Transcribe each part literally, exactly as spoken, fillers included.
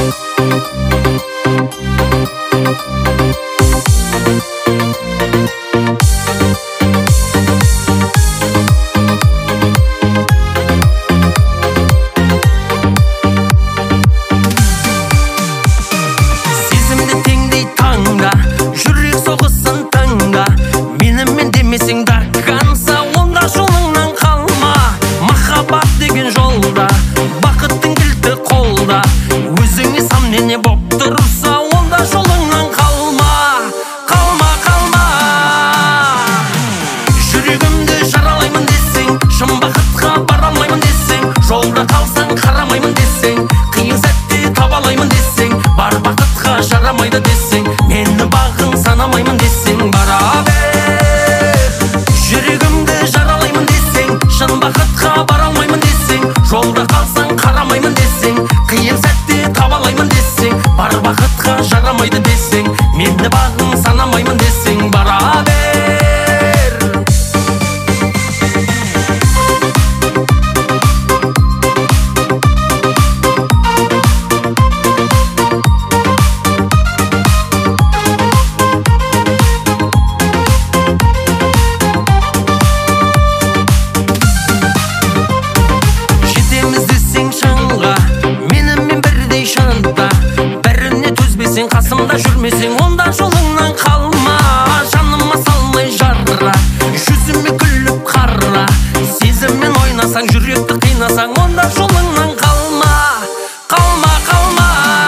Жүрмесең онда жолыңнан қалма, жаныма салмай жарра, жүзіме күліп қарра. Сезіммен ойнасаң, жүректі қинасаң, онда жолыңнан қалма, қалма, қалма.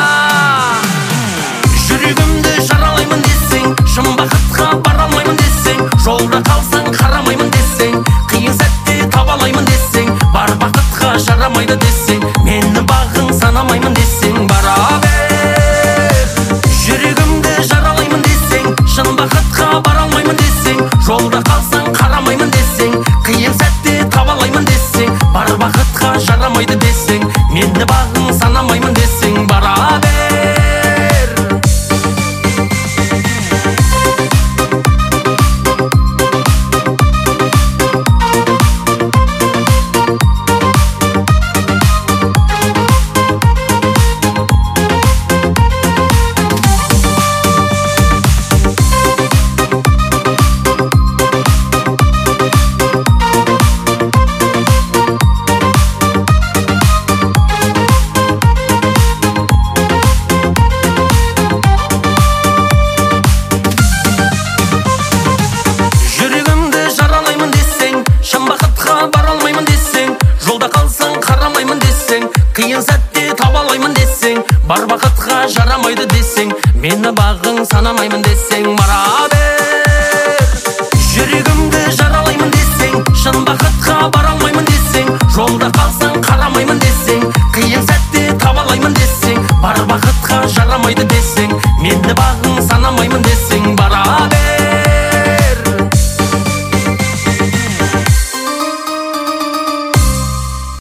Жүрегімді жаралаймын десең, шын бақытқа бара алмаймын десең, жолда қалсаң қарамаймын десең, қиын сәтте таба алмаймын десең, бар бақытқа жарамайды десең, мені бағың санамаймын десең, бара бер. Шын бақытқа бара алмаймын десең, жолда қалсаң қарамаймын десең, қиын сәтте таба алмаймын десең, бар бақытқа жарамайды десең, мені бағың санамаймын десең, бара бер. Қиын сәтте таба алмаймын десең, бар бақытқа жарамайды десең, мені бағың санамаймын десең, бара бер.